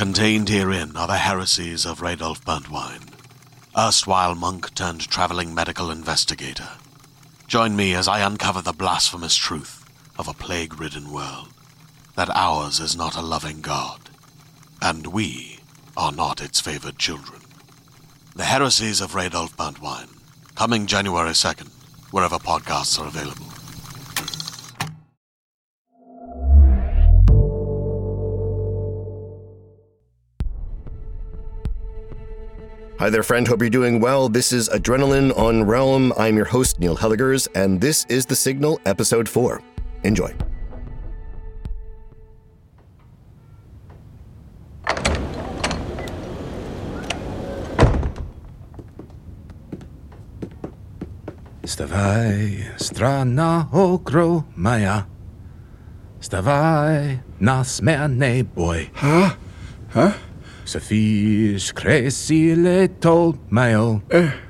Contained herein are the heresies of Radolf Burntwine, erstwhile monk turned traveling medical investigator. Join me as I uncover the blasphemous truth of a plague-ridden world, that ours is not a loving God, and we are not its favored children. The heresies of Radolf Burntwine, coming January 2nd, wherever podcasts are available. Hi there, friend. Hope you're doing well. This is Adrenaline on Realm. I'm your host, Neil Helligers, and this is The Signal, Episode 4. Enjoy. Stawaj, strana ogromna. Stawaj, na zmianę boj. Huh? Sofisz kresile tol mail.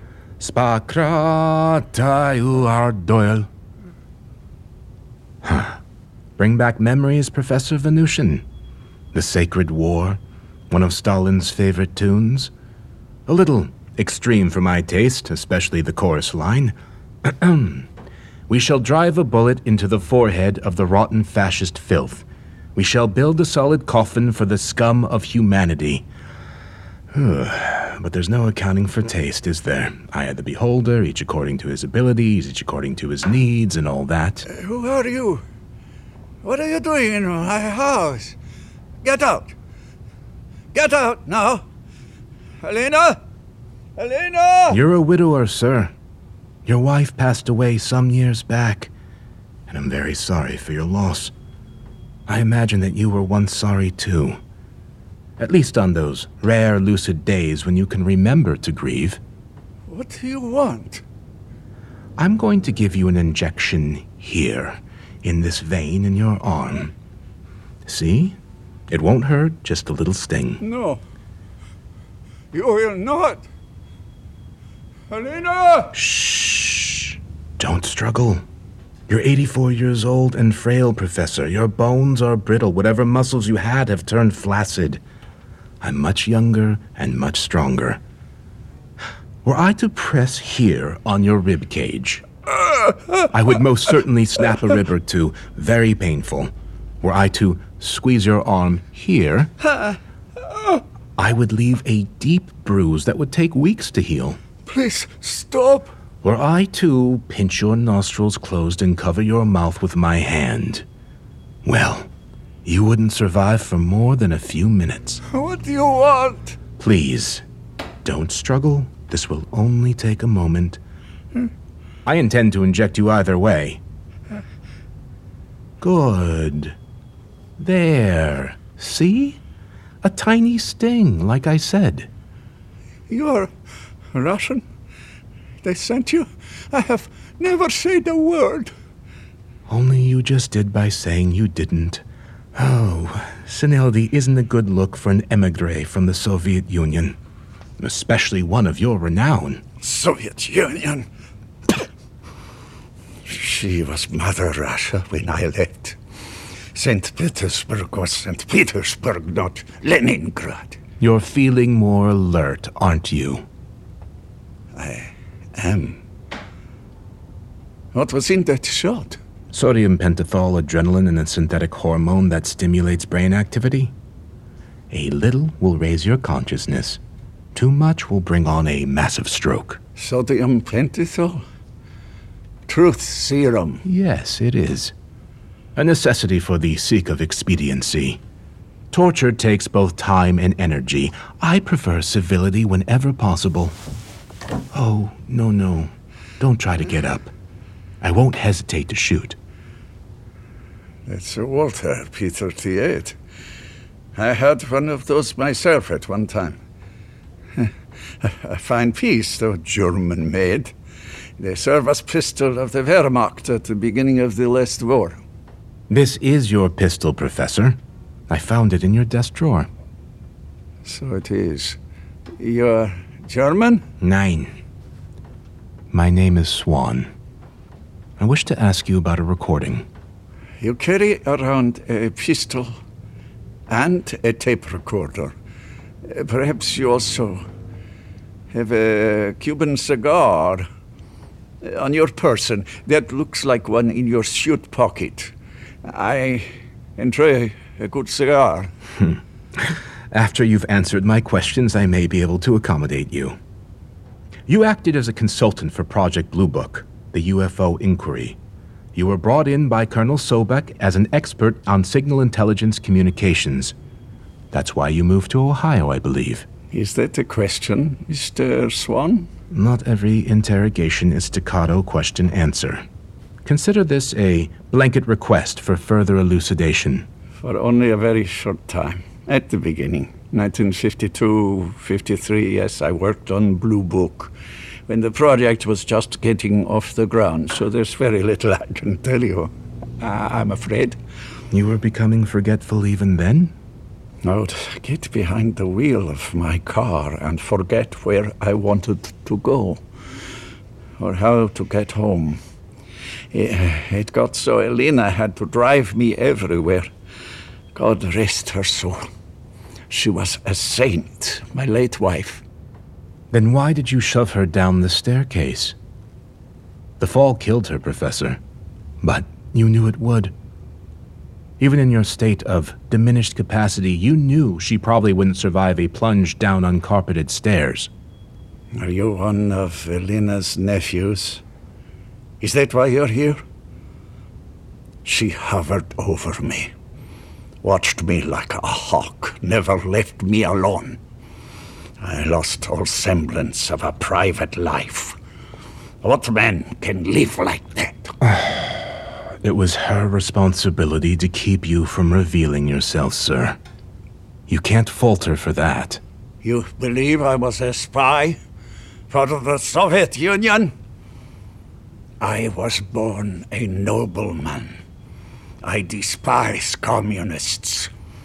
Spakratayu our doyle. Bring back memories, Professor Venusian. The Sacred War, one of Stalin's favorite tunes. A little extreme for my taste, especially the chorus line. We shall drive a bullet into the forehead of the rotten fascist filth. We shall build a solid coffin for the scum of humanity. But there's no accounting for taste, is there? I had the beholder, each according to his abilities, each according to his needs, and all that. Who are you? What are you doing in my house? Get out! Get out now! Helena! Helena! You're a widower, sir. Your wife passed away some years back, and I'm very sorry for your loss. I imagine that you were once sorry too. At least on those rare lucid days when you can remember to grieve. What do you want? I'm going to give you an injection here, in this vein in your arm. See? It won't hurt, just a little sting. No. You will not. Helena! Shh. Don't struggle. You're 84 years old and frail, Professor. Your bones are brittle. Whatever muscles you had have turned flaccid. I'm much younger and much stronger. Were I to press here on your rib cage, I would most certainly snap a rib or two. Very painful. Were I to squeeze your arm here, I would leave a deep bruise that would take weeks to heal. Please, stop. Were I to pinch your nostrils closed and cover your mouth with my hand, well, you wouldn't survive for more than a few minutes. What do you want? Please, don't struggle. This will only take a moment. I intend to inject you either way. Good. There. See? A tiny sting, like I said. You're Russian? They sent you? I have never said a word. Only you just did by saying you didn't. Oh, senility isn't a good look for an emigre from the Soviet Union, especially one of your renown. Soviet Union? She was Mother Russia when I left. St. Petersburg was St. Petersburg, not Leningrad. You're feeling more alert, aren't you? I am. What was in that shot? Sodium pentothal adrenaline and a synthetic hormone that stimulates brain activity. A little will raise your consciousness. Too much will bring on a massive stroke. Sodium pentothal? Truth serum? Yes, it is. A necessity for the sake of expediency. Torture takes both time and energy. I prefer civility whenever possible. Oh, no. Don't try to get up. I won't hesitate to shoot. It's a Walter P-38. I had one of those myself at one time. A fine piece, though German-made. They serve as pistol of the Wehrmacht at the beginning of the last war. This is your pistol, Professor. I found it in your desk drawer. So it is. You're German? Nein. My name is Swan. I wish to ask you about a recording. You carry around a pistol and a tape recorder. Perhaps you also have a Cuban cigar on your person. That looks like one in your suit pocket. I enjoy a good cigar. After you've answered my questions, I may be able to accommodate you. You acted as a consultant for Project Blue Book, the UFO inquiry. You were brought in by Colonel Sobek as an expert on signal intelligence communications. That's why you moved to Ohio, I believe. Is that a question, Mr. Swan? Not every interrogation is staccato question-answer. Consider this a blanket request for further elucidation. For only a very short time. At the beginning. 1952, 53, yes, I worked on Blue Book when the project was just getting off the ground, so there's very little I can tell you, I'm afraid. You were becoming forgetful even then? I would get behind the wheel of my car and forget where I wanted to go, or how to get home. It got so Elena had to drive me everywhere. God rest her soul. She was a saint, my late wife. Then why did you shove her down the staircase? The fall killed her, Professor, but you knew it would. Even in your state of diminished capacity, you knew she probably wouldn't survive a plunge down uncarpeted stairs. Are you one of Elena's nephews? Is that why you're here? She hovered over me, watched me like a hawk, never left me alone. I lost all semblance of a private life. What man can live like that? It was her responsibility to keep you from revealing yourself, sir. You can't fault her for that. You believe I was a spy? Part of the Soviet Union? I was born a nobleman. I despise communists.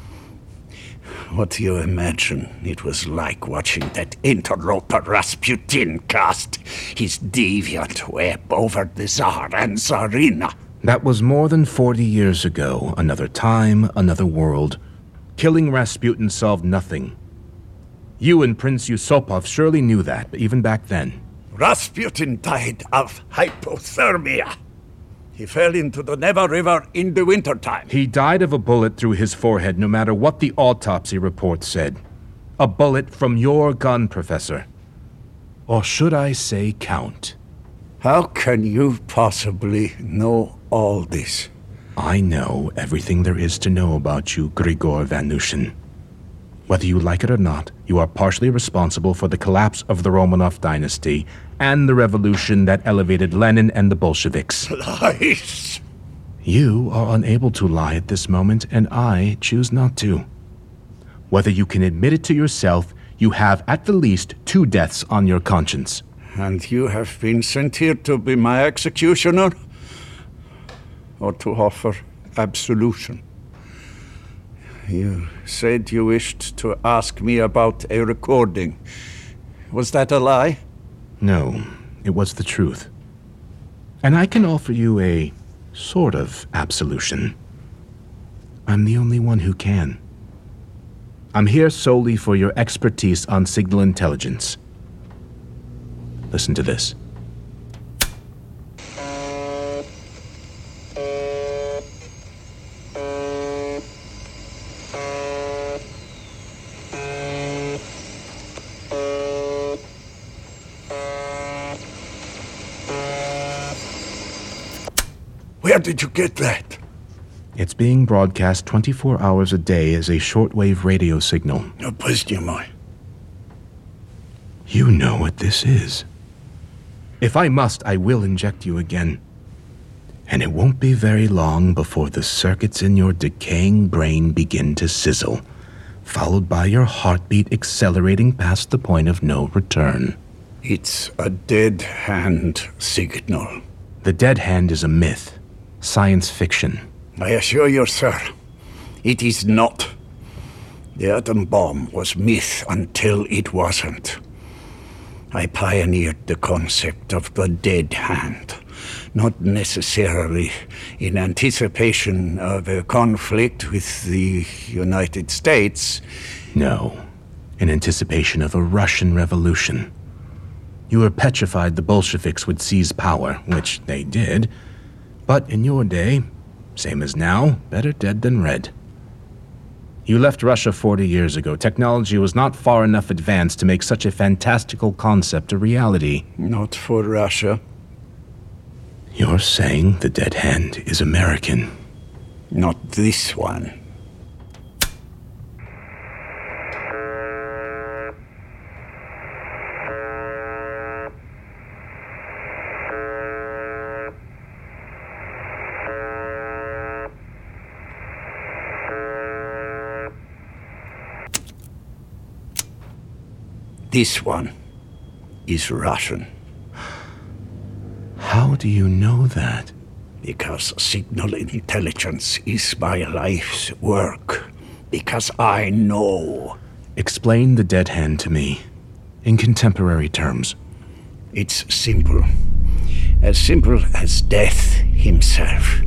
What do you imagine it was like watching that interloper Rasputin cast his deviant web over the Tsar and Tsarina? That was more than 40 years ago. Another time, another world. Killing Rasputin solved nothing. You and Prince Yusupov surely knew that, but even back then. Rasputin died of hypothermia. He fell into the Neva River in the wintertime. He died of a bullet through his forehead, no matter what the autopsy report said. A bullet from your gun, Professor. Or should I say Count? How can you possibly know all this? I know everything there is to know about you, Grigor Vanushin. Whether you like it or not, you are partially responsible for the collapse of the Romanov dynasty and the revolution that elevated Lenin and the Bolsheviks. Lies! You are unable to lie at this moment, and I choose not to. Whether you can admit it to yourself, you have at the least 2 deaths on your conscience. And you have been sent here to be my executioner? Or to offer absolution? You said you wished to ask me about a recording. Was that a lie? No, it was the truth. And I can offer you a sort of absolution. I'm the only one who can. I'm here solely for your expertise on signal intelligence. Listen to this. Where did you get that? It's being broadcast 24 hours a day as a shortwave radio signal. You know what this is. If I must, I will inject you again. And it won't be very long before the circuits in your decaying brain begin to sizzle, followed by your heartbeat accelerating past the point of no return. It's a dead hand signal. The dead hand is a myth. Science fiction. I assure you, sir, it is not. The atom bomb was myth until it wasn't. I pioneered the concept of the dead hand, not necessarily in anticipation of a conflict with the United States. No, in anticipation of a Russian revolution. You were petrified the Bolsheviks would seize power, which they did. But in your day, same as now, better dead than red. You left Russia 40 years ago. Technology was not far enough advanced to make such a fantastical concept a reality. Not for Russia. You're saying the Dead Hand is American? Not this one. This one is Russian. How do you know that? Because signal intelligence is my life's work. Because I know. Explain the Dead Hand to me, in contemporary terms. It's simple. As simple as death himself.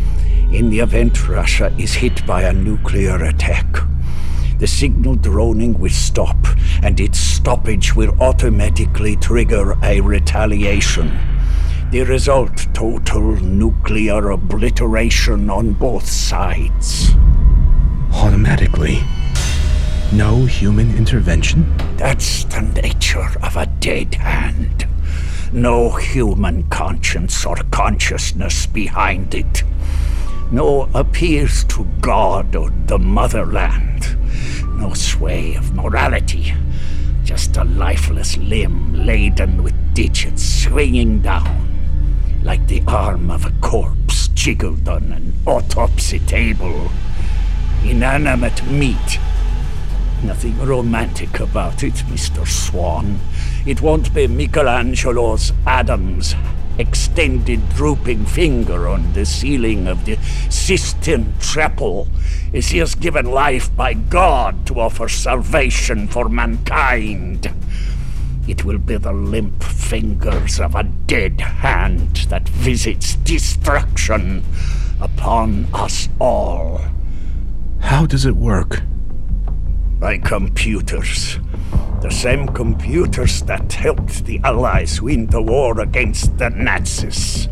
In the event Russia is hit by a nuclear attack, the signal droning will stop, and its stoppage will automatically trigger a retaliation. The result, total nuclear obliteration on both sides. Automatically? No human intervention? That's the nature of a dead hand. No human conscience or consciousness behind it. No appeals to God or the motherland. No sway of morality. Just a lifeless limb laden with digits swinging down, like the arm of a corpse jiggled on an autopsy table. Inanimate meat. Nothing romantic about it, Mr. Swan. It won't be Michelangelo's Adam's extended drooping finger on the ceiling of the Sistine Chapel as he is given life by God to offer salvation for mankind. It will be the limp fingers of a dead hand that visits destruction upon us all. How does it work? By computers. The same computers that helped the Allies win the war against the Nazis.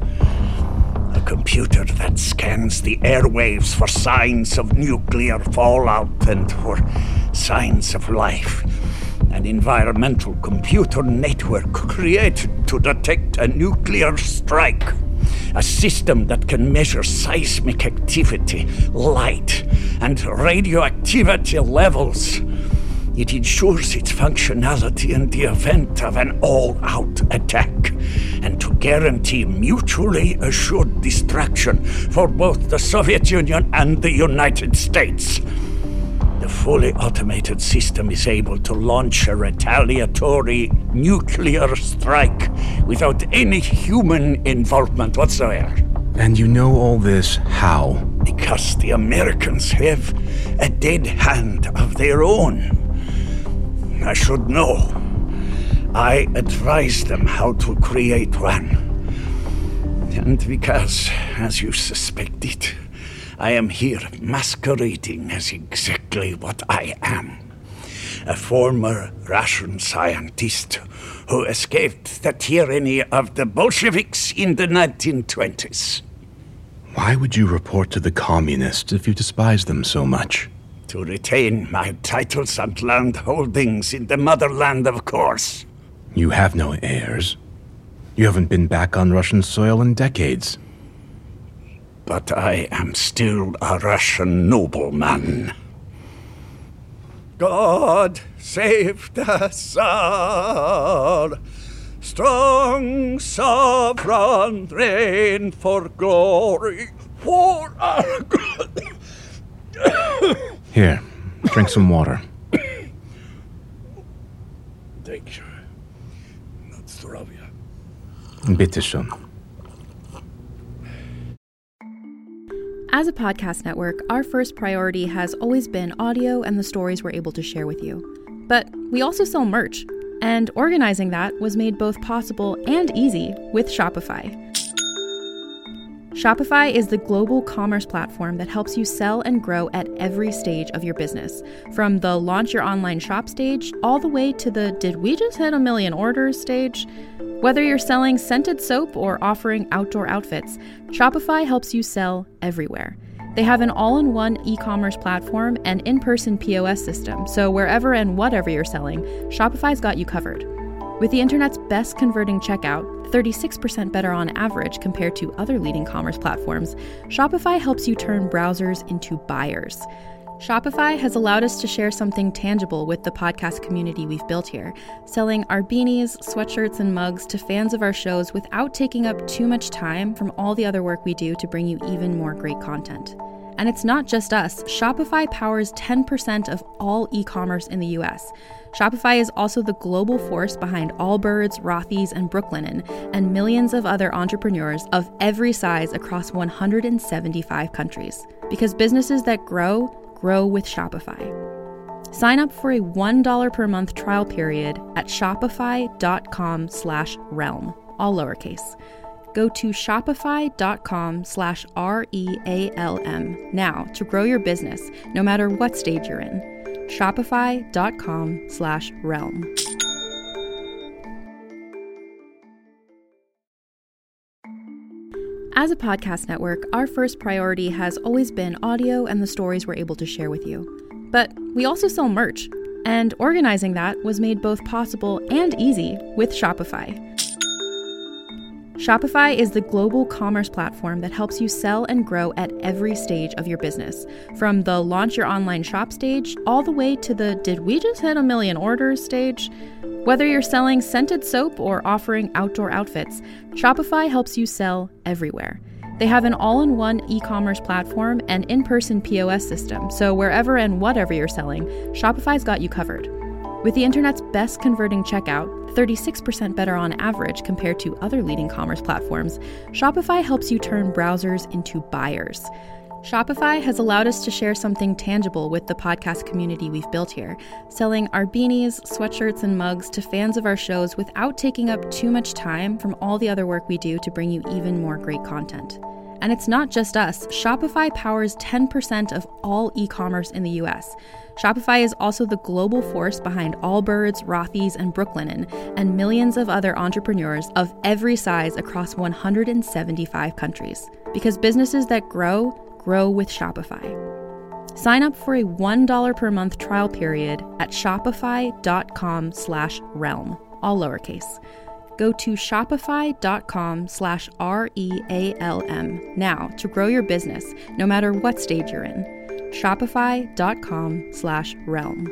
A computer that scans the airwaves for signs of nuclear fallout and for signs of life. An environmental computer network created to detect a nuclear strike. A system that can measure seismic activity, light, and radioactivity levels. It ensures its functionality in the event of an all-out attack, and to guarantee mutually assured destruction for both the Soviet Union and the United States. The fully automated system is able to launch a retaliatory nuclear strike without any human involvement whatsoever. And you know all this how? Because the Americans have a dead hand of their own. I should know. I advised them how to create one. And because, as you suspected, I am here masquerading as exactly what I am. A former Russian scientist who escaped the tyranny of the Bolsheviks in the 1920s. Why would you report to the communists if you despise them so much? To retain my titles and land holdings in the motherland, of course. You have no heirs. You haven't been back on Russian soil in decades. But I am still a Russian nobleman. God save the Tsar! Strong sovereign reign for glory, for our good. Here, drink some water. Thank you. Na zdrowie. Bitte schön. As a podcast network, our first priority has always been audio and the stories we're able to share with you. But we also sell merch, and organizing that was made both possible and easy with Shopify. Shopify is the global commerce platform that helps you sell and grow at every stage of your business. From the launch your online shop stage, all the way to the did we just hit 1 million orders stage? Whether you're selling scented soap or offering outdoor outfits, Shopify helps you sell everywhere. They have an all-in-one e-commerce platform and in-person POS system, so wherever and whatever you're selling, Shopify's got you covered. With the internet's best converting checkout, 36% better on average compared to other leading commerce platforms, Shopify helps you turn browsers into buyers. Shopify has allowed us to share something tangible with the podcast community we've built here, selling our beanies, sweatshirts, and mugs to fans of our shows without taking up too much time from all the other work we do to bring you even more great content. And it's not just us. Shopify powers 10% of all e-commerce in the US. Shopify is also the global force behind Allbirds, Rothy's, and Brooklinen, and millions of other entrepreneurs of every size across 175 countries. Because businesses that grow with Shopify. Sign up for a $1 per month trial period at shopify.com/realm, all lowercase. Go to shopify.com/REALM now to grow your business, no matter what stage you're in. Shopify.com/realm. As a podcast network, our first priority has always been audio and the stories we're able to share with you. But we also sell merch, and organizing that was made both possible and easy with Shopify. Shopify is the global commerce platform that helps you sell and grow at every stage of your business. From the launch your online shop stage, all the way to the did we just hit 1 million orders stage? Whether you're selling scented soap or offering outdoor outfits, Shopify helps you sell everywhere. They have an all-in-one e-commerce platform and in-person POS system, so wherever and whatever you're selling, Shopify's got you covered. With the internet's best converting checkout, 36% better on average compared to other leading commerce platforms, Shopify helps you turn browsers into buyers. Shopify has allowed us to share something tangible with the podcast community we've built here, selling our beanies, sweatshirts, and mugs to fans of our shows without taking up too much time from all the other work we do to bring you even more great content. And it's not just us. Shopify powers 10% of all e-commerce in the US. Shopify is also the global force behind Allbirds, Rothy's, and Brooklinen, and millions of other entrepreneurs of every size across 175 countries. Because businesses that grow with Shopify. Sign up for a $1 per month trial period at shopify.com/realm, all lowercase. Go to shopify.com/REALM now to grow your business, no matter what stage you're in. Shopify.com/realm.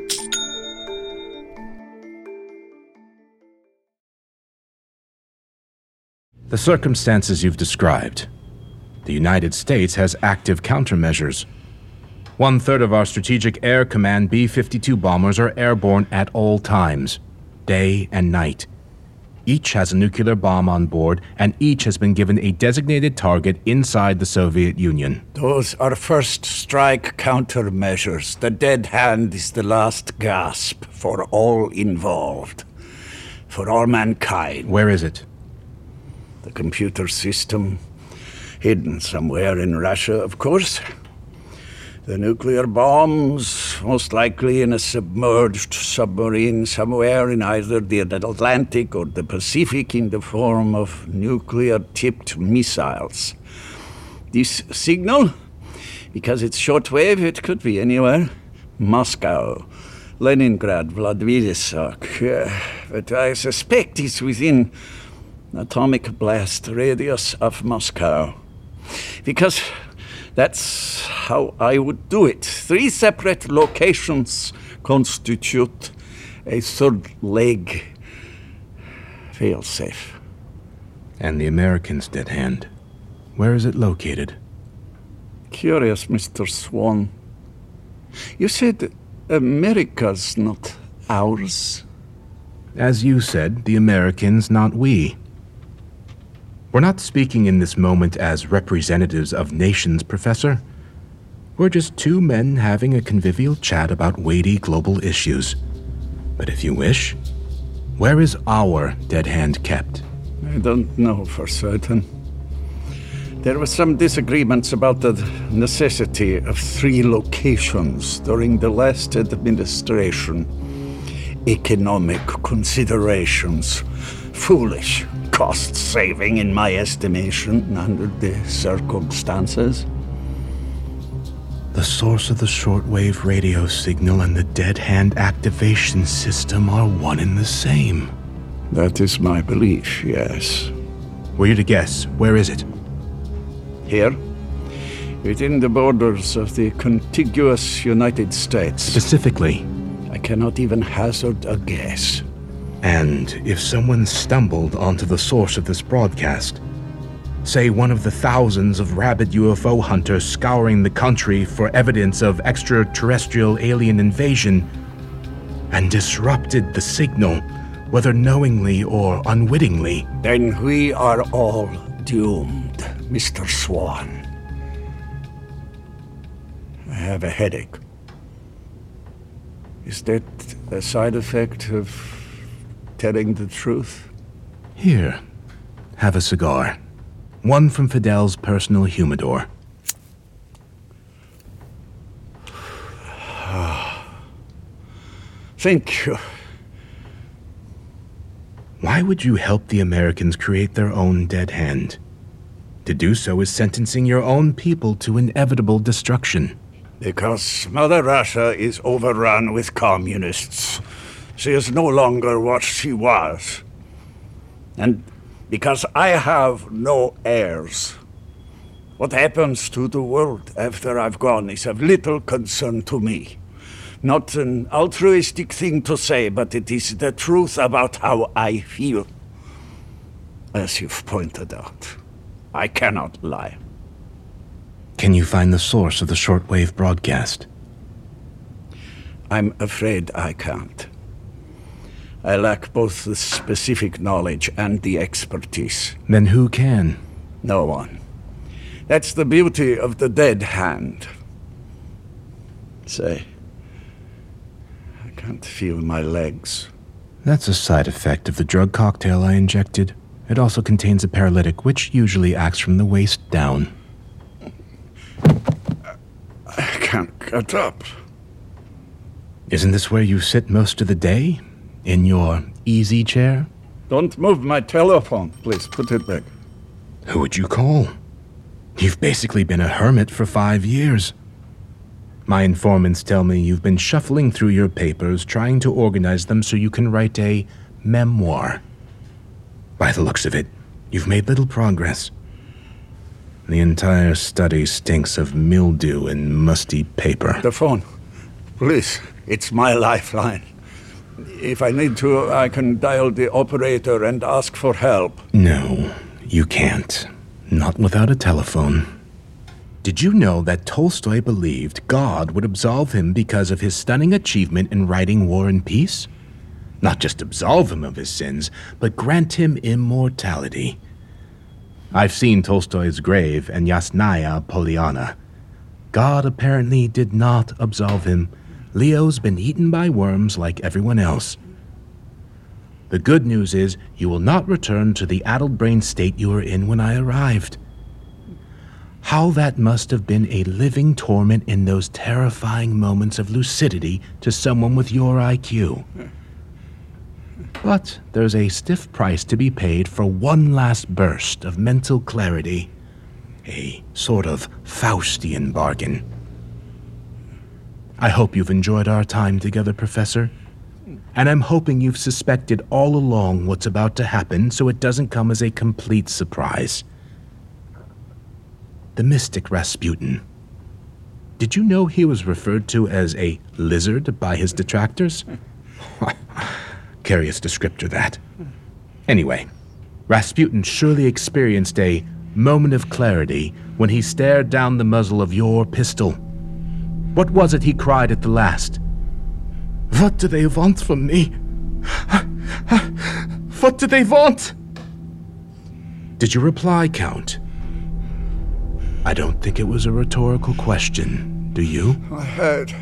The circumstances you've described. The United States has active countermeasures. 1/3 of our Strategic Air Command B-52 bombers are airborne at all times, day and night. Each has a nuclear bomb on board, and each has been given a designated target inside the Soviet Union. Those are first strike countermeasures. The dead hand is the last gasp for all involved, for all mankind. Where is it? The computer system, hidden somewhere in Russia, of course. The nuclear bombs, most likely in a submerged submarine somewhere in either the Atlantic or the Pacific in the form of nuclear-tipped missiles. This signal, because it's shortwave, it could be anywhere. Moscow, Leningrad, Vladivostok. But I suspect it's within atomic blast radius of Moscow. Because that's how I would do it. 3 separate locations constitute a third leg. Fail-safe. And the Americans' dead hand. Where is it located? Curious, Mr. Swan. You said America's not ours. As you said, the Americans, not we. We're not speaking in this moment as representatives of nations, Professor. We're just 2 men having a convivial chat about weighty global issues. But if you wish, where is our dead hand kept? I don't know for certain. There were some disagreements about the necessity of 3 locations during the last administration. Economic considerations. Foolish. Cost saving, in my estimation, under the circumstances. The source of the shortwave radio signal and the dead hand activation system are one and the same. That is my belief, yes. Were you to guess, where is it? Here, within the borders of the contiguous United States. Specifically? I cannot even hazard a guess. And if someone stumbled onto the source of this broadcast, say one of the thousands of rabid UFO hunters scouring the country for evidence of extraterrestrial alien invasion, and disrupted the signal, whether knowingly or unwittingly, then we are all doomed, Mr. Swan. I have a headache. Is that a side effect of telling the truth? Here, have a cigar. One from Fidel's personal humidor. Thank you. Why would you help the Americans create their own dead hand? To do so is sentencing your own people to inevitable destruction. Because Mother Russia is overrun with communists. She is no longer what she was. And because I have no heirs, what happens to the world after I've gone is of little concern to me. Not an altruistic thing to say, but it is the truth about how I feel. As you've pointed out, I cannot lie. Can you find the source of the shortwave broadcast? I'm afraid I can't. I lack both the specific knowledge and the expertise. Then who can? No one. That's the beauty of the dead hand. Say, I can't feel my legs. That's a side effect of the drug cocktail I injected. It also contains a paralytic, which usually acts from the waist down. I can't get up. Isn't this where you sit most of the day? In your easy chair? Don't move my telephone. Please, put it back. Who would you call? You've basically been a hermit for 5 years. My informants tell me you've been shuffling through your papers, trying to organize them so you can write a memoir. By the looks of it, you've made little progress. The entire study stinks of mildew and musty paper. The phone. Please, it's my lifeline. If I need to, I can dial the operator and ask for help. No, you can't. Not without a telephone. Did you know that Tolstoy believed God would absolve him because of his stunning achievement in writing War and Peace? Not just absolve him of his sins, but grant him immortality. I've seen Tolstoy's grave and Yasnaya Polyana. God apparently did not absolve him. Leo's been eaten by worms like everyone else. The good news is you will not return to the addled brain state you were in when I arrived. How that must have been a living torment in those terrifying moments of lucidity to someone with your IQ. But there's a stiff price to be paid for one last burst of mental clarity. A sort of Faustian bargain. I hope you've enjoyed our time together, Professor. And I'm hoping you've suspected all along what's about to happen so it doesn't come as a complete surprise. The mystic Rasputin. Did you know he was referred to as a lizard by his detractors? Curious descriptor, that. Anyway, Rasputin surely experienced a moment of clarity when he stared down the muzzle of your pistol. What was it he cried at the last? What do they want from me? What do they want? Did you reply, Count? I don't think it was a rhetorical question, do you? My head.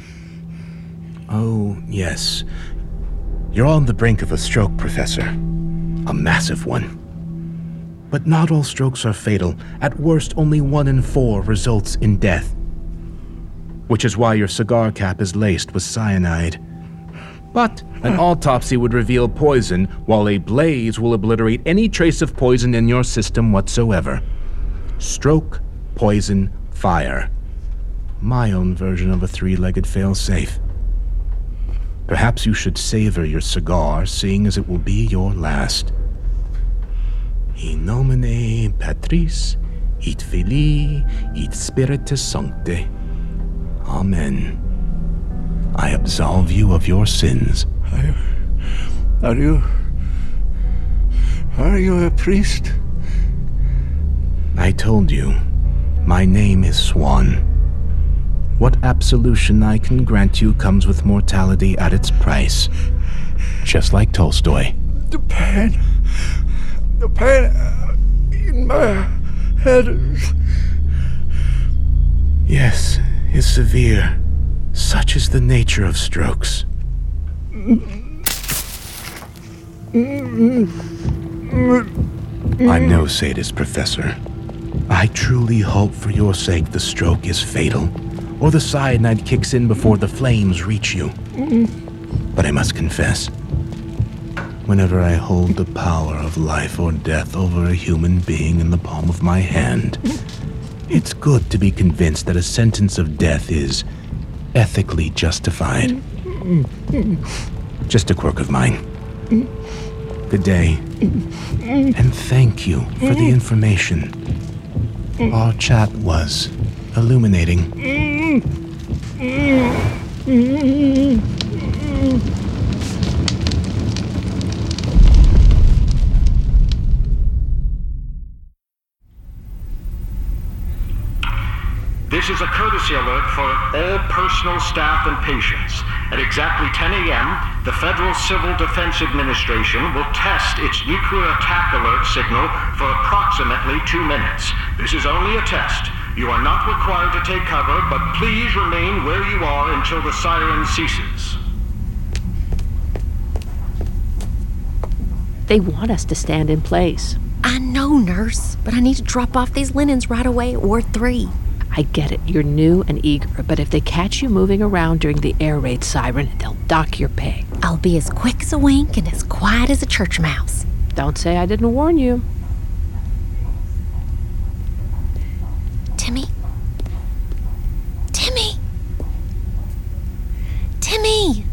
Oh, yes. You're on the brink of a stroke, Professor. A massive one. But not all strokes are fatal. At worst, only 1 in 4 results in death. Which is why your cigar cap is laced with cyanide. But an autopsy would reveal poison, while a blaze will obliterate any trace of poison in your system whatsoever. Stroke, poison, fire. My own version of a 3-legged fail-safe. Perhaps you should savor your cigar, seeing as it will be your last. In nomine Patris, et Filii, et Spiritus Sancti. Amen. I absolve you of your sins. Are you a priest? I told you, my name is Swan. What absolution I can grant you comes with mortality at its price. Just like Tolstoy. The pain in my head. Yes, is severe. Such is the nature of strokes. I'm no sadist, Professor. I truly hope for your sake the stroke is fatal, or the cyanide kicks in before the flames reach you. But I must confess, whenever I hold the power of life or death over a human being in the palm of my hand, it's good to be convinced that a sentence of death is ethically justified. Just a quirk of mine. Good day, and thank you for the information. Our chat was illuminating. This is a courtesy alert for all personal staff and patients. At exactly 10 a.m., the Federal Civil Defense Administration will test its nuclear attack alert signal for approximately 2 minutes. This is only a test. You are not required to take cover, but please remain where you are until the siren ceases. They want us to stand in place. I know, nurse, but I need to drop off these linens right away, or 3. I get it, you're new and eager, but if they catch you moving around during the air raid siren, they'll dock your pay. I'll be as quick as a wink and as quiet as a church mouse. Don't say I didn't warn you. Timmy? Timmy! Timmy!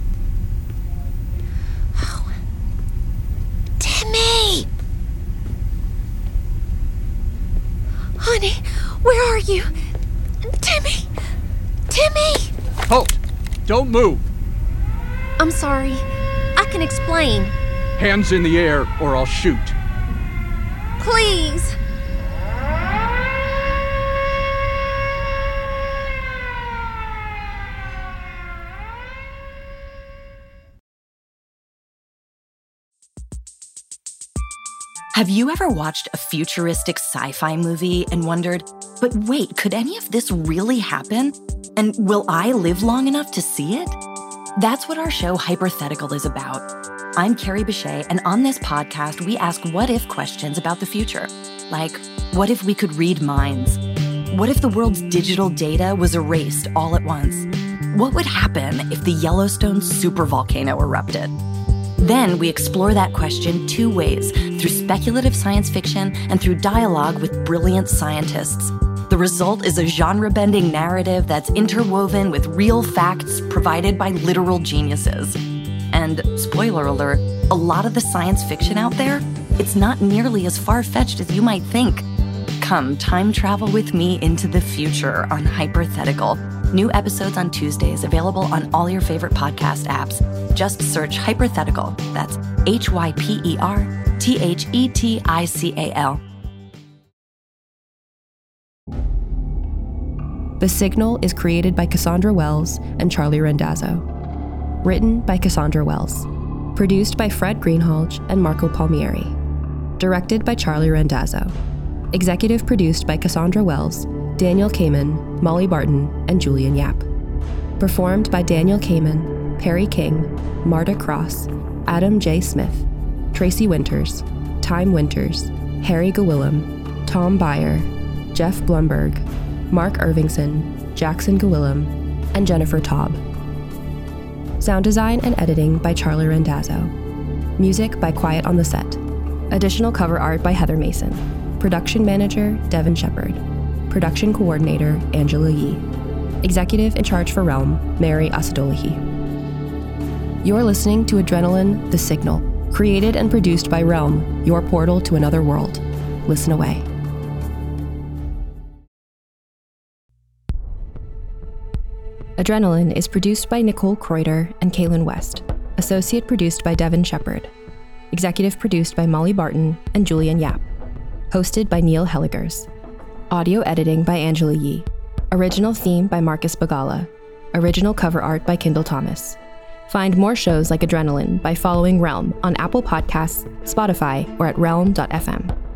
Oh. Timmy! Honey, where are you? Timmy! Timmy! Halt! Don't move! I'm sorry. I can explain. Hands in the air or I'll shoot. Please! Have you ever watched a futuristic sci-fi movie and wondered, but wait, could any of this really happen? And will I live long enough to see it? That's what our show Hypothetical is about. I'm Carrie Bechet, and on this podcast, we ask what-if questions about the future. Like, what if we could read minds? What if the world's digital data was erased all at once? What would happen if the Yellowstone supervolcano erupted? Then we explore that question 2 ways, through speculative science fiction and through dialogue with brilliant scientists. The result is a genre-bending narrative that's interwoven with real facts provided by literal geniuses. And, spoiler alert, a lot of the science fiction out there, it's not nearly as far-fetched as you might think. Come time travel with me into the future on Hypothetical. New episodes on Tuesdays, available on all your favorite podcast apps. Just search Hypothetical. That's HYPERTHETICAL. The Signal is created by Cassandra Wells and Charlie Randazzo. Written by Cassandra Wells. Produced by Fred Greenhalgh and Marco Palmieri. Directed by Charlie Randazzo. Executive produced by Cassandra Wells, Daniel Kamen, Molly Barton, and Julian Yap. Performed by Daniel Kamen, Perry King, Marta Cross, Adam J. Smith, Tracy Winters, Time Winters, Harry Gawillam, Tom Byer, Jeff Blumberg, Mark Irvingson, Jackson Gawillam, and Jennifer Taub. Sound design and editing by Charlie Randazzo. Music by Quiet on the Set. Additional cover art by Heather Mason. Production manager, Devin Shepard. Production coordinator, Angela Yee. Executive in charge for Realm, Mary Asadolahi. You're listening to Adrenaline, The Signal, created and produced by Realm, your portal to another world. Listen away. Adrenaline is produced by Nicole Kreuter and Kaylin West. Associate produced by Devin Shepard. Executive produced by Molly Barton and Julian Yap. Hosted by Neil Helligers. Audio editing by Angela Yee. Original theme by Marcus Bagala. Original cover art by Kendall Thomas. Find more shows like Adrenaline by following Realm on Apple Podcasts, Spotify, or at realm.fm.